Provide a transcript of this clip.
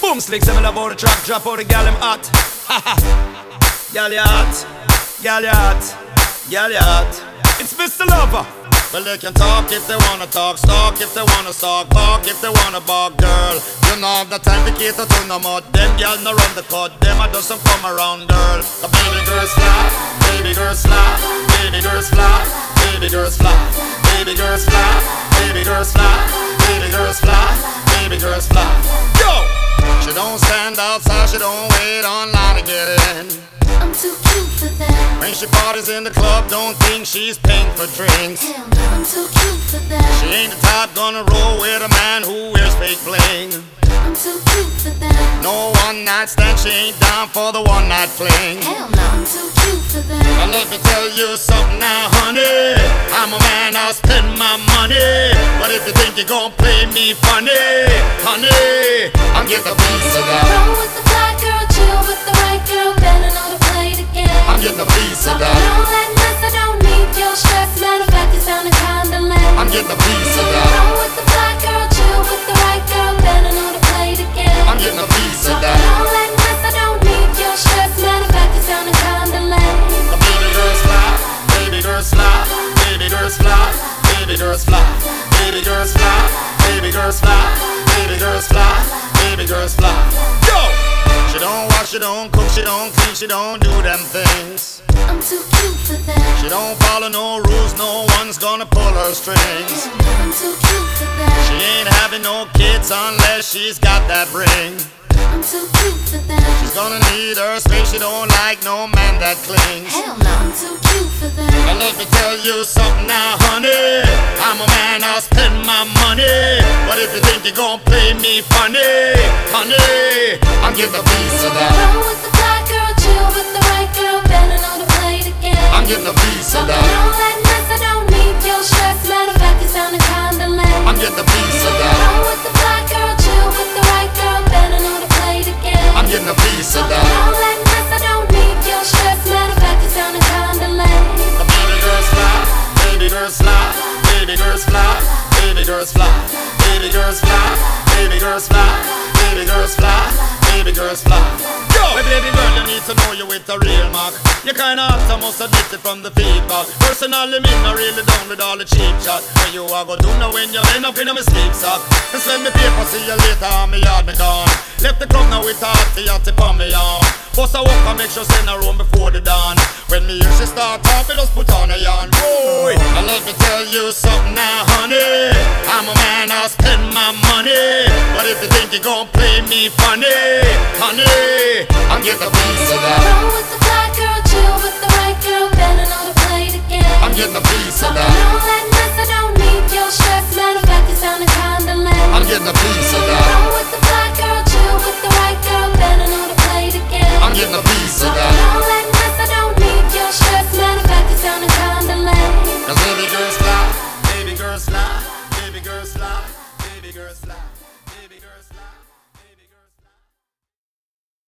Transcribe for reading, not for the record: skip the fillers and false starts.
Boom slick, send me the body track, drop out the gal them hot. Gal you hot, gal you hot, gal you hot. It's Mr. Lover. Well, they can talk if they wanna talk, stalk if they wanna stalk, bark if they wanna bark, girl. You know the time to cater to no more. Them gal no run the court, them a do some come around, girl. The baby girl slap, baby girl slap, baby girl slap, baby girl slap, baby girl slap, baby girl slap, baby girl slap, baby girl slap. Yo! She don't stand outside, she don't wait online to get in. I'm too cute for that. When she parties in the club, don't think she's paying for drinks. Hell no, I'm too cute for that. She ain't the type gonna roll with a man who wears fake bling. I'm too cute for that. No one night stand, she ain't down for the one night fling. Hell no, I'm too cute for that. Now let me tell you something now, honey. I'm a man, I'll spend my money. But if you think you're gonna play me funny, honey, I'll get the piece of that. Roll with the fly girl, chill with the right girl, better know to play the game. I'm getting a piece of that. Don't let mess, I don't need your stress. Matter of fact, you sounding kinda lame. I'm getting a piece of that. Roll with the fly girl, chill with the right girl, better know to play the game. I'm getting a piece of that. Don't let mess, I don't need your stress. Matter of fact, you sounding kinda lame. The baby girl slap, baby girl slap, baby girl slap, baby girl slap, baby girl slap, baby girl slap, baby girl slap, baby girl slap. Yo! She don't wash, she don't cook, she don't clean, she don't do them things. I'm too cute for that. She don't follow no rules, no one's gonna pull her strings. I'm too cute for that. She ain't having no kids unless she's got that ring. I'm too cute for that. She's gonna need her space, she don't like no man that clings. Hell no, I'm too cute for that. And let me tell you something now, honey. I'm a man, I'll spend my money. But if you think you're gonna play me funny, honey, I'm getting a piece of that. Roll with the fly girl, chill with the right girl, better know to play the game. I'm getting a piece of that. Don't let mess, I don't need your stress. Matter of fact, you sounding kinda lame. I'm getting a piece of that. Roll with the fly girl, chill with the right girl, better know to play the game. I'm getting a piece of that. Don't let mess, I don't need your stress. Matter of fact, you sounding kinda lame. The baby girl slap, baby girl slap, baby girl slap, baby girl slap, baby girl slap, baby girl slap, baby girl slap, baby girl slap. Yo, my baby girl, you need to know you with a real mark. You kinda hot, I must admit it from the feedback. Personally, me not really down with all the cheap chat. When you are go do now when you end up in a sleep sock. And send me paper, see you later, on me yard me gone. Left the club now with a hotty on me on. Bust a walk and make sure send her home before the dawn. When me hear she start talk, me just put on a yarn. Boy, and let me tell you something now, honey. I'm a man, I'll spend my money. But if you think you're gonna play me funny, honey, I'm getting a piece of that. Roll with the fly girl, chill with the right girl, better know to play the game. I'm getting a piece of that. Don't let mess, I don't need your stress. Matter of fact, you sounding kinda lame. I'm getting a piece of that. Roll with the fly girl, chill with the right girl, better know to play the game. I'm getting a piece of that. Don't let mess, I don't need your stress. Matter of fact, you sounding kinda lame. Cause baby girl slap, baby girl slap, baby girl slap, baby girl slap, baby girl slap.